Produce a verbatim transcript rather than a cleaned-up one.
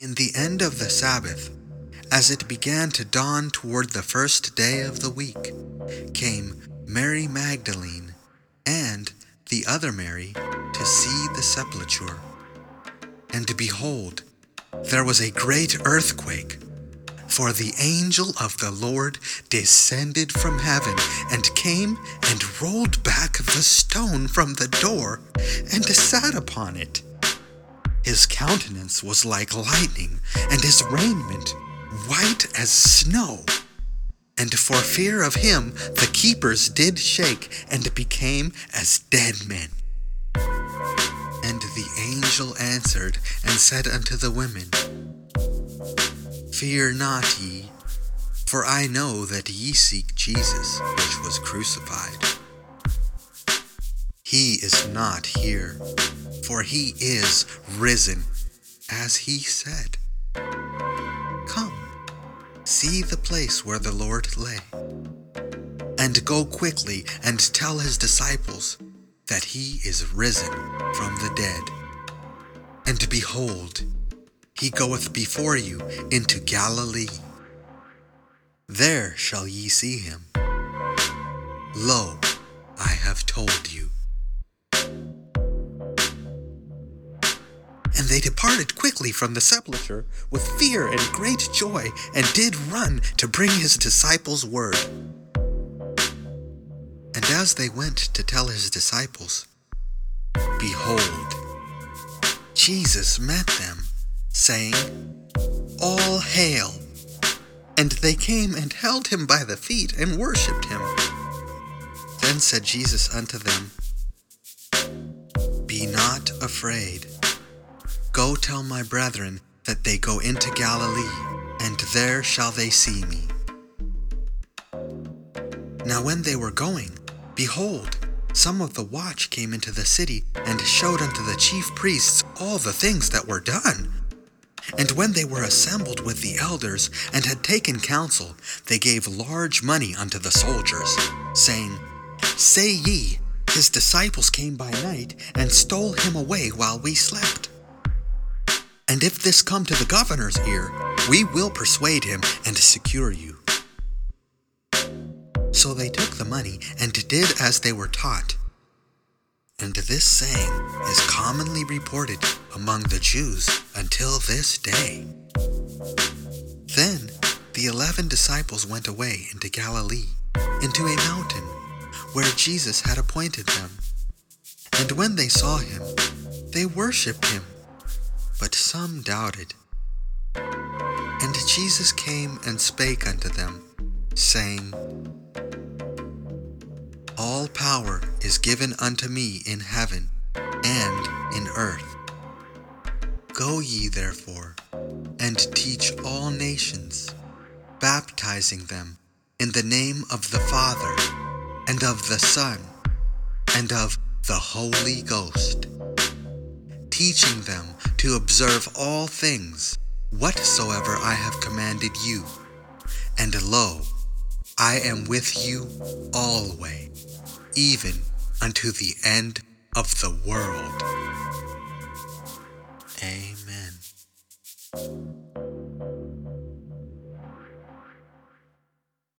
In the end of the Sabbath, as it began to dawn toward the first day of the week, came Mary Magdalene and the other Mary to see the sepulchre. And behold, there was a great earthquake, for the angel of the Lord descended from heaven and came and rolled back the stone from the door and sat upon it. His countenance was like lightning, and his raiment white as snow. And for fear of him the keepers did shake, and became as dead men. And the angel answered and said unto the women, Fear not ye, for I know that ye seek Jesus, which was crucified. He is not here, for he is risen, as he said. Come, see the place where the Lord lay, and go quickly and tell his disciples that he is risen from the dead. And behold, he goeth before you into Galilee. There shall ye see him. Lo, I have told you. And they departed quickly from the sepulchre with fear and great joy, and did run to bring his disciples word. And as they went to tell his disciples, behold, Jesus met them, saying, All hail! And they came and held him by the feet and worshipped him. Then said Jesus unto them, Be not afraid. Go tell my brethren that they go into Galilee, and there shall they see me. Now when they were going, behold, some of the watch came into the city, and showed unto the chief priests all the things that were done. And when they were assembled with the elders, and had taken counsel, they gave large money unto the soldiers, saying, Say ye, his disciples came by night, and stole him away while we slept. And if this come to the governor's ear, we will persuade him and secure you. So they took the money and did as they were taught. And this saying is commonly reported among the Jews until this day. Then the eleven disciples went away into Galilee, into a mountain, where Jesus had appointed them. And when they saw him, they worshipped him, but some doubted. And Jesus came and spake unto them, saying, All power is given unto me in heaven and in earth. Go ye therefore, and teach all nations, baptizing them in the name of the Father, and of the Son, and of the Holy Ghost, teaching them to observe all things whatsoever I have commanded you. And lo, I am with you alway, even unto the end of the world. Amen.